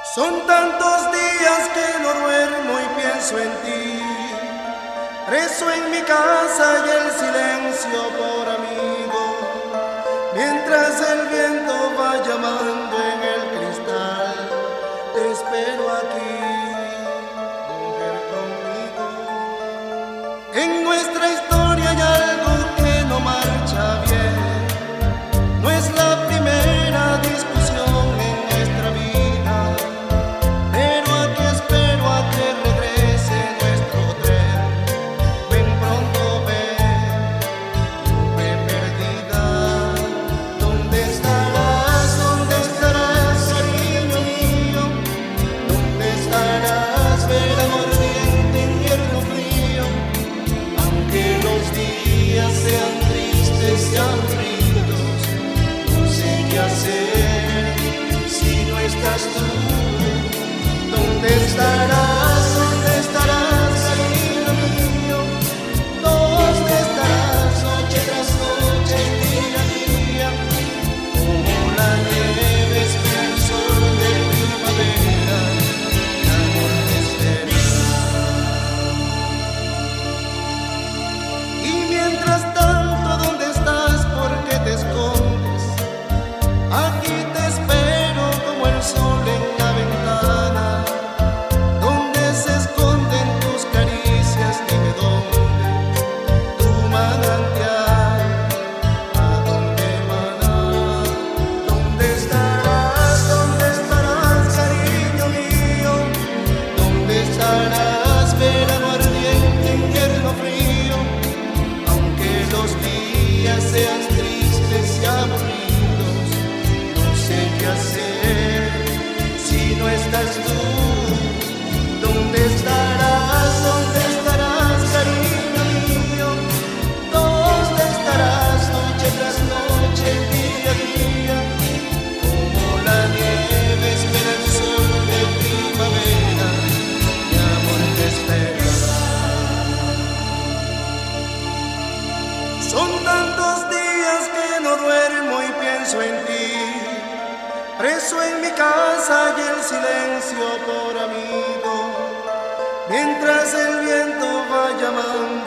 Son tantos días que no duermo y pienso en ti, preso en mi casa y el silencio por amigo, mientras el viento va llamando en el cristal. Te espero aquí, mujer conmigo. En nuestra historia hay algo que no marcha bien. No es la primera discusión en nuestra vida, pero aquí espero a que regrese nuestro tren. Ven pronto, ven, nube perdida. ¿Dónde estarás, cariño mío? ¿Dónde estarás, verano ardiente, invierno frío? Aunque los días sean tristes y aburridos, qué hacer si no estás tú. ¿Dónde estarás, cariño mío? ¿Dónde estarás, noche tras noche, día a día? Como la nieve espera el sol de primavera, mi amor te espera. Y mientras tanto, ¿dónde estás? ¿Por qué te escondes? Aquí te espero como el sol en la ventana, donde se esconden tus caricias. Dime dónde, tu manantial, a dónde emana. ¿Dónde estarás, cariño mío? ¿Dónde estarás, verano ardiente, invierno frío? Aunque los días sean tristes y aburridos, qué hacer si no estás tú. ¿Dónde estarás, cariño mío? ¿Dónde estarás, noche tras noche, día a día? Como la nieve espera el sol de primavera, mi amor te espera. Son tantos días que no duermo y pienso en ti, preso en mi casa y el silencio por amigo, mientras el viento va llamando